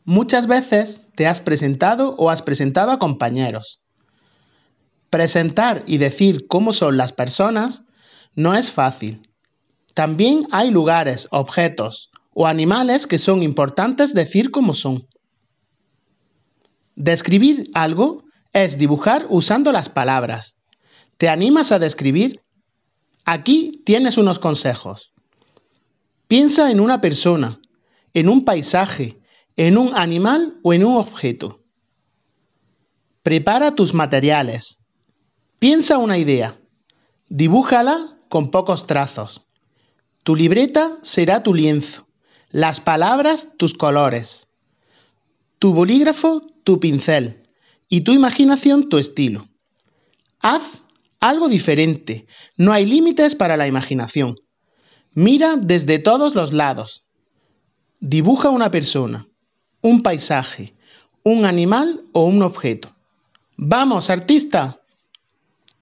Muchas veces te has presentado o has presentado a compañeros. Presentar y decir cómo son las personas no es fácil. También hay lugares, objetos o animales que son importantes decir cómo son. Describir algo es dibujar usando las palabras. ¿Te animas a describir? Aquí tienes unos consejos. Piensa en una persona, en un paisaje, en un animal o en un objeto. Prepara tus materiales. Piensa una idea. Dibújala con pocos trazos. Tu libreta será tu lienzo, las palabras tus colores, tu bolígrafo tu pincel y tu imaginación tu estilo. Haz algo diferente, no hay límites para la imaginación. Mira desde todos los lados. Dibuja una persona, un paisaje, un animal o un objeto. ¡Vamos, artista!